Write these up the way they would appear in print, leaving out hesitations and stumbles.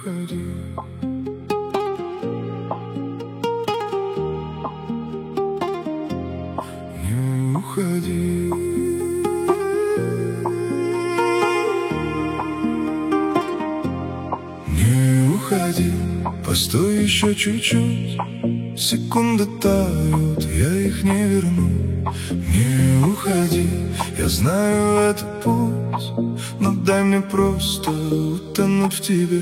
уходи. Не уходи. Не уходи, постой еще чуть-чуть. Секунды тают, я их не верну. Не уходи, я знаю это путь, но дай мне просто утонуть в тебе.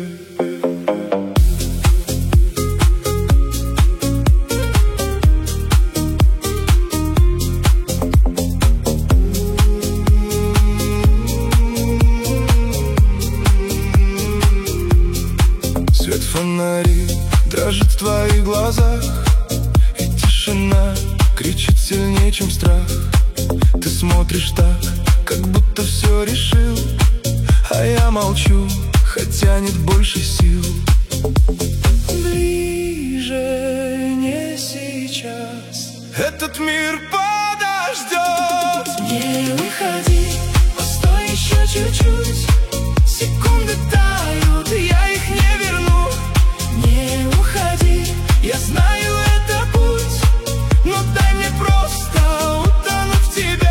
Свет фонарей дрожит в твоих глазах, и тишина кричит сильнее, чем страх. Ты смотришь так, как будто все решил, а я молчу, хотя нет больше сил. Ближе не сейчас, этот мир подождет. Не уходи, постой еще чуть-чуть. Секунды тают, я их не верну. Не уходи, я знаю это путь, но дай мне просто утонуть в тебе.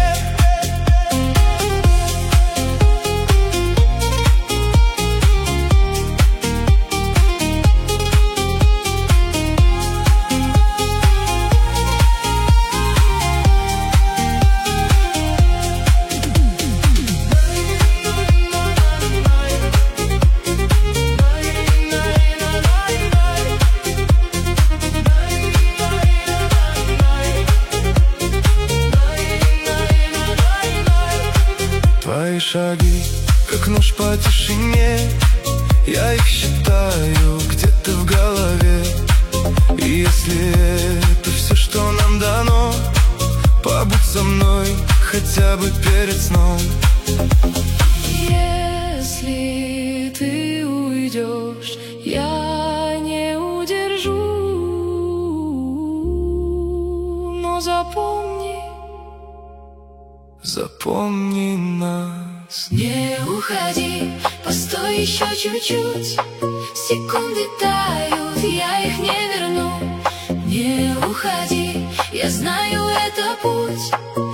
Твои шаги, как нож по тишине, я их считаю где-то в голове. И если это все, что нам дано, побудь со мной хотя бы перед сном. Если ты уйдешь, я не удержу, но запомни нас. Не уходи, постой еще чуть-чуть. Секунды тают, я их не верну. Не уходи, я знаю это путь,